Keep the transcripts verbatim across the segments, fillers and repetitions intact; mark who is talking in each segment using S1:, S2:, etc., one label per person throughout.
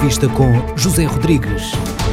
S1: Vista com José Rodrigues.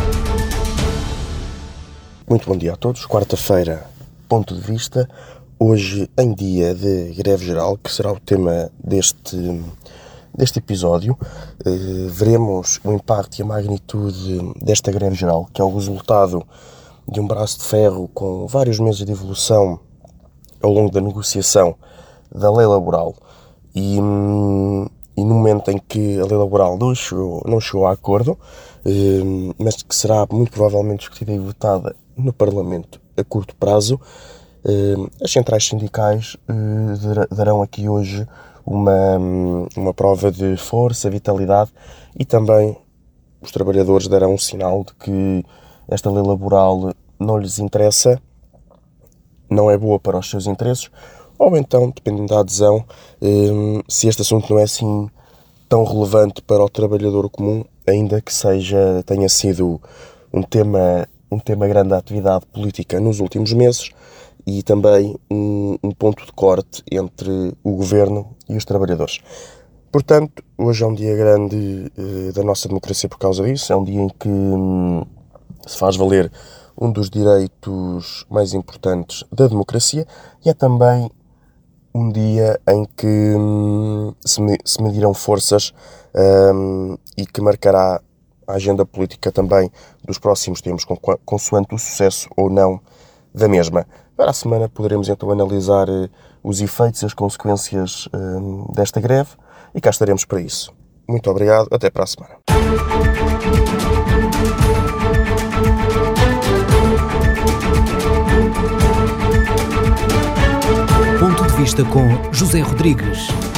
S2: Muito bom dia a todos. Quarta-feira, ponto de vista. Hoje em dia de greve geral, que será o tema deste, deste episódio. Eh, veremos o impacto e a magnitude desta greve geral, que é o resultado de um braço de ferro com vários meses de evolução ao longo da negociação da lei laboral. E, e no momento em que a lei laboral não chegou, não chegou a acordo, eh, mas que será muito provavelmente discutida e votada no Parlamento a curto prazo, eh, as centrais sindicais eh, darão aqui hoje uma, uma prova de força, vitalidade, e também os trabalhadores darão um sinal de que esta lei laboral não lhes interessa, não é boa para os seus interesses, ou então, dependendo da adesão, se este assunto não é assim tão relevante para o trabalhador comum, ainda que seja, tenha sido um tema, um tema grande da atividade política nos últimos meses e também um, um ponto de corte entre o governo e os trabalhadores. Portanto, hoje é um dia grande eh, da nossa democracia por causa disso, é um dia em que hum, se faz valer um dos direitos mais importantes da democracia e é também um dia em que hum, se, me, se medirão forças hum, e que marcará a agenda política também dos próximos tempos, consoante o sucesso ou não da mesma. Para a semana poderemos então analisar uh, os efeitos e as consequências uh, desta greve e cá estaremos para isso. Muito obrigado, até para a semana.
S1: Ponto de Vista com José Rodrigues.